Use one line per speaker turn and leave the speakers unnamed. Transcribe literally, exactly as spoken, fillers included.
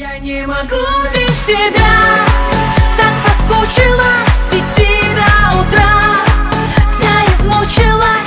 Я не могу без тебя, так соскучилась в сети до утра, вся измучилась.